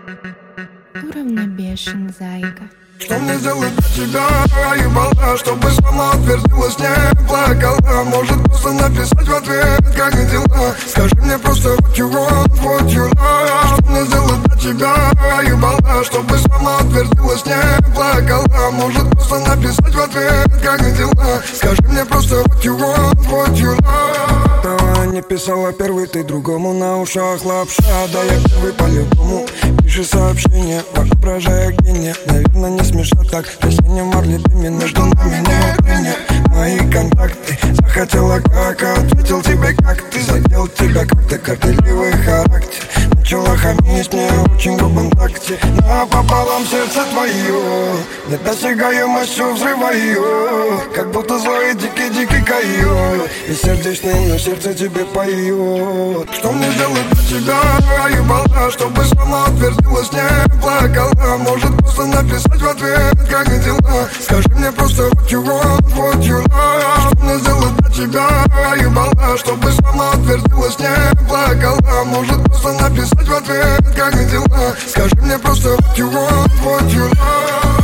Уравнобешен, зайка. Что мне сделать для тебя, ебала, чтобы сама утвердилась, не плакала? Может просто написать в ответ, как дела? Скажи мне просто what you want, what you love. Что мне сделать для тебя, ебала, чтобы сама утвердилась, не плакала? Может просто написать в ответ, как дела? Скажи мне просто what you want, what you love. Давай не писала первый, ты другому на ушах лапша. Да я первый по-любому. Пиши сообщение, воображая гения. Наверное, не смешно так, если не Марли Бими. Между нами не трения. Мои контакты захотела как, ответил тебе как. Ты задел тебя как-то, горделивый характер. Начала хамить мне очень грубом такте. Напополам сердце твое, недосягаемостью взрываю. Как будто злой дикий койот. И сердечный, но сердце тебе поет. Что мне сделать для тебя, ебала, чтобы сама утвердилась, не плакала? Может просто написать в ответ, как дела? Скажи мне просто what you want, what you love. Что мне сделать для тебя, ебала, чтобы сама утвердилась, не плакала? Может просто написать в ответ, как дела? Скажи мне просто what you want, what you love.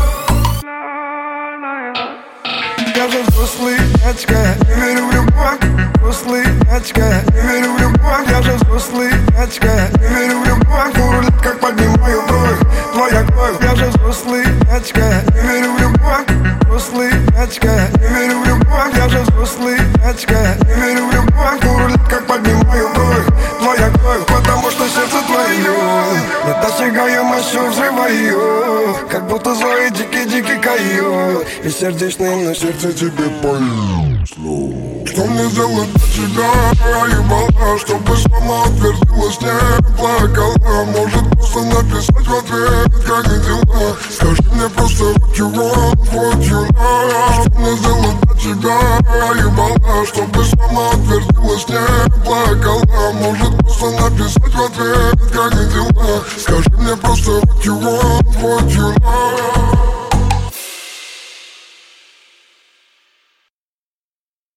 Я же взрослый дядька, не верю в любовь. Взрослый дядька, не верю в любовь. Я же взрослый дядька, не верю в любовь. Урулит, как поднимаю бровь, твоя кровь. Я же взрослый дядька, не верю в любовь. Взрослый дядька, не верю в любовь. Я же взрослый дядька, не верю в любовь. Урулит, как поднимаю бровь, твоя кровь. Потому что сердце твое недосягаемостью взрываю. Как будто злой дикий койот. И сердечный, но сердце тебе поет. Что мне сделать для тебя, ебала, чтобы сама утвердилась, не плакала? Может просто написать в ответ, как дела? Скажи мне просто what you want, what you love. Что мне сделать для тебя, ебала, чтобы сама утвердилась, не плакала? Может просто написать в ответ, как дела? Скажи мне просто what you want, what you love.